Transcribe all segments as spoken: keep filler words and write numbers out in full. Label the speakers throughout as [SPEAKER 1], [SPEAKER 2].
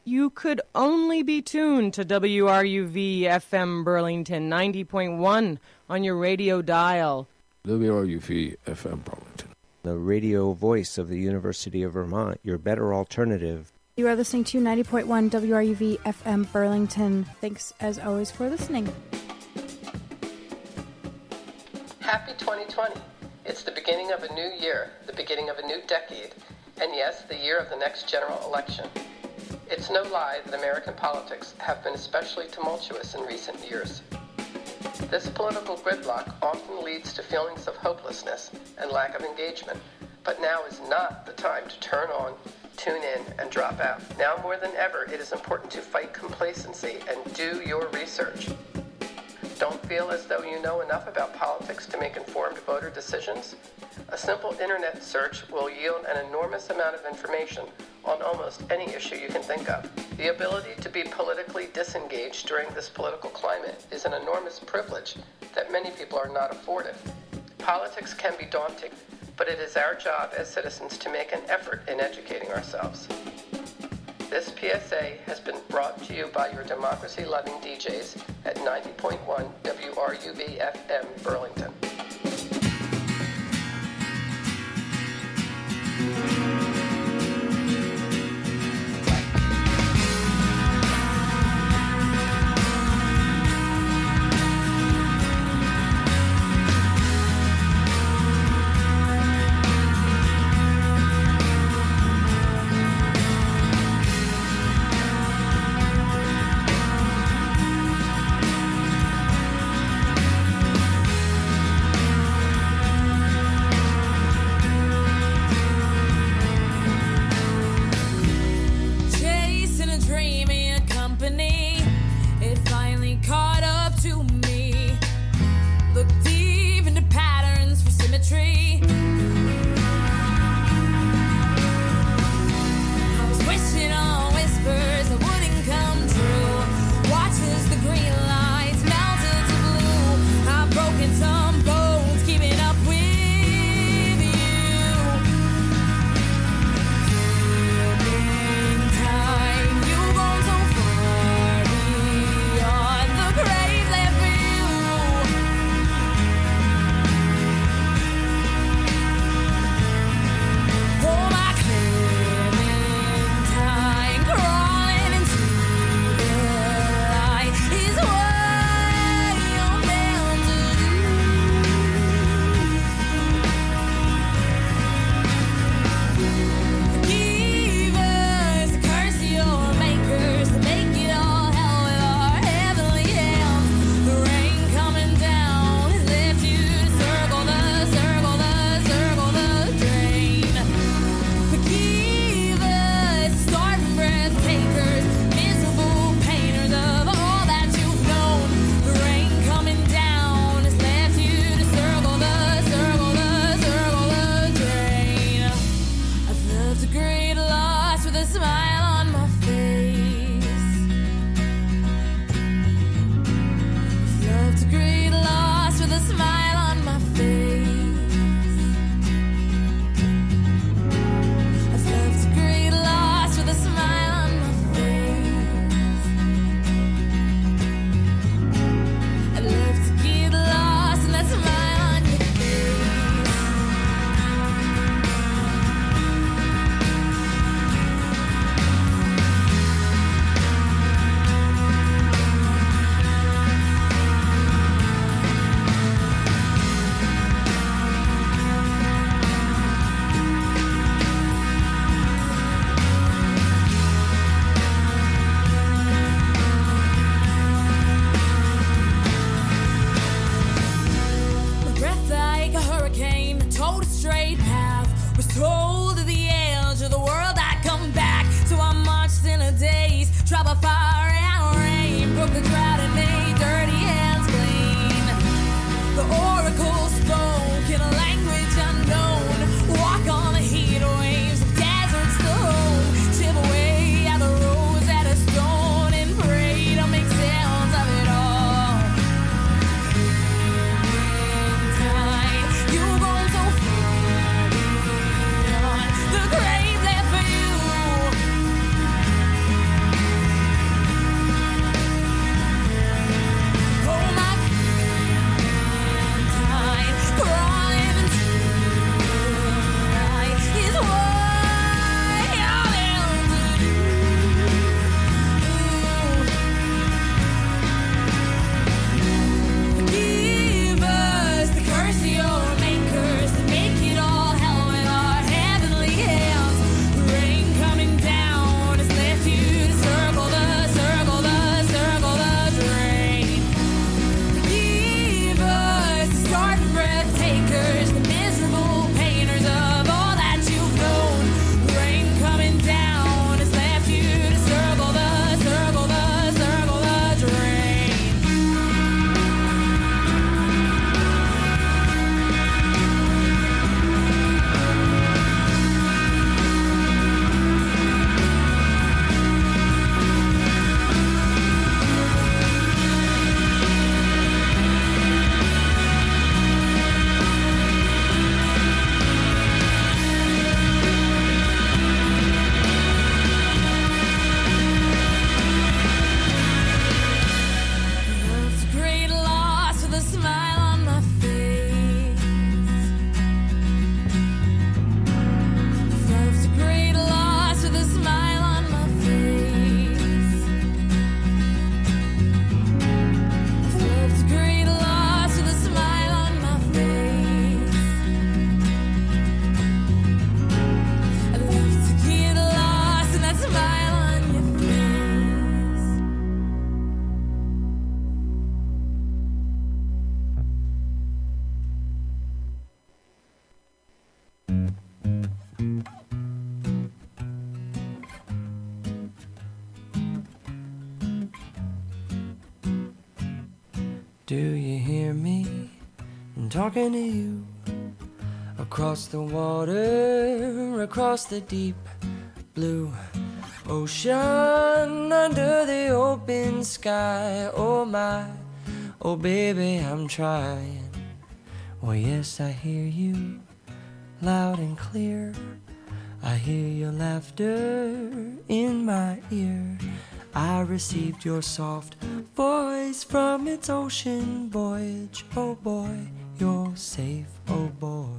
[SPEAKER 1] you could only be tuned to W R U V F M Burlington ninety point one on your radio dial.
[SPEAKER 2] W R U V F M Burlington,
[SPEAKER 3] the radio voice of the University of Vermont, your better alternative.
[SPEAKER 4] You are listening to ninety point one W R U V F M Burlington. Thanks, as always, for listening.
[SPEAKER 5] Happy twenty twenty. It's the beginning of a new year, the beginning of a new decade, and yes, the year of the next general election. It's no lie that American politics have been especially tumultuous in recent years. This political gridlock often leads to feelings of hopelessness and lack of engagement, but now is not the time to turn on, tune in, and drop out. Now more than ever, it is important to fight complacency and do your research. Don't feel as though you know enough about politics to make informed voter decisions? A simple internet search will yield an enormous amount of information on almost any issue you can think of. The ability to be politically disengaged during this political climate is an enormous privilege that many people are not afforded. Politics can be daunting, but it is our job as citizens to make an effort in educating ourselves. This P S A has been brought to you by your democracy-loving D Js at ninety point one W R U V F M Burlington.
[SPEAKER 6] Do you hear me? I'm talking to you. Across the water, across the deep blue ocean, under the open sky. Oh my, oh baby, I'm trying. Well, yes, I hear you loud and clear. I hear your laughter in my ear. I received your soft voice from its ocean voyage. Oh boy, you're safe, oh boy.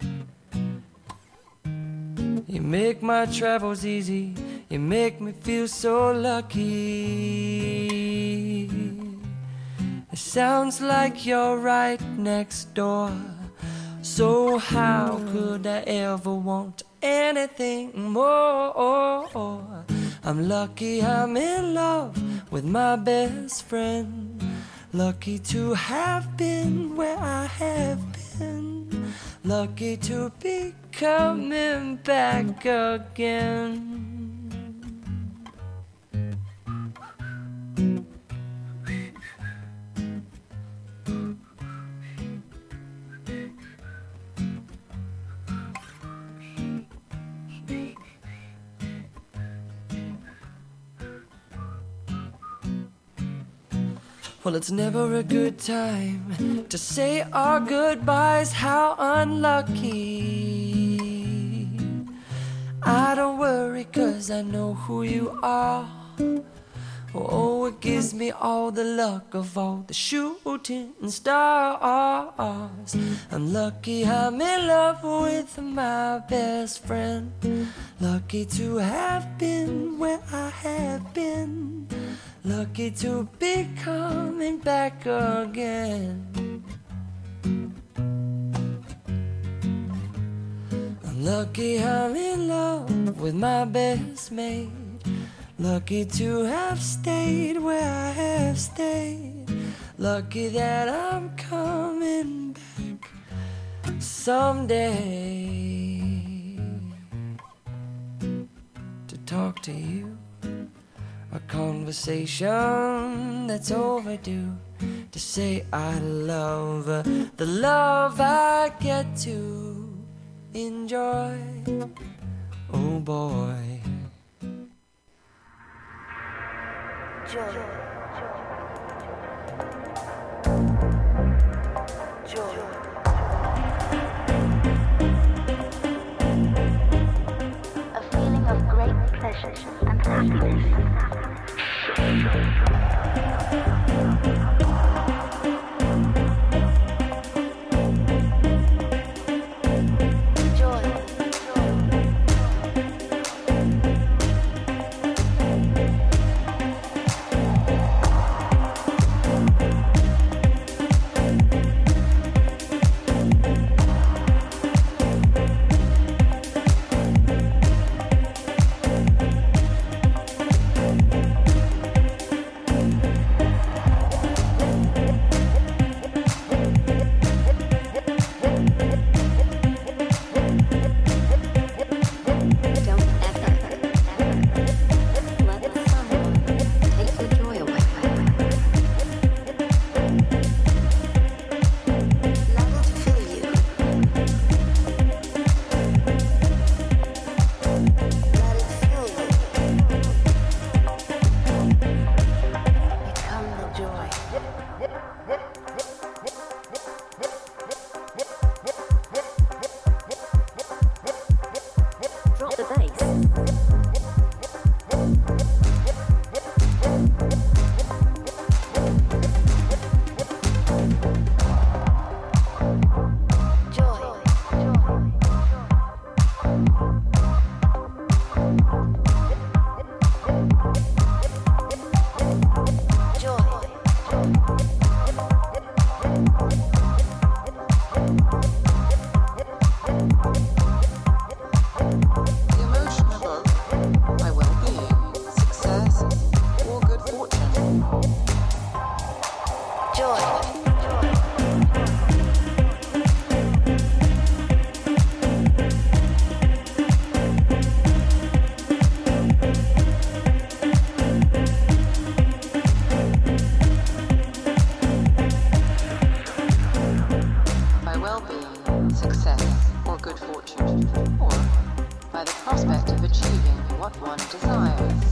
[SPEAKER 6] You make my travels easy, you make me feel so lucky. It sounds like you're right next door. So how could I ever want anything more? I'm lucky I'm in love with my best friend. Lucky to have been where I have been. Lucky to be coming back again. Well, it's never a good time to say our goodbyes. How unlucky. I don't worry, 'cause I know who you are. Oh, it gives me all the luck of all the shooting stars. I'm lucky I'm in love with my best friend. Lucky to have been where I have been. Lucky to be coming back again. I'm lucky I'm in love with my best mate. Lucky to have stayed where I have stayed. Lucky that I'm coming back someday to talk to you. A conversation that's overdue. To say I love her, the love I get to enjoy. Oh boy. Joy. Joy.
[SPEAKER 7] A feeling of great pleasure and happiness.
[SPEAKER 5] house.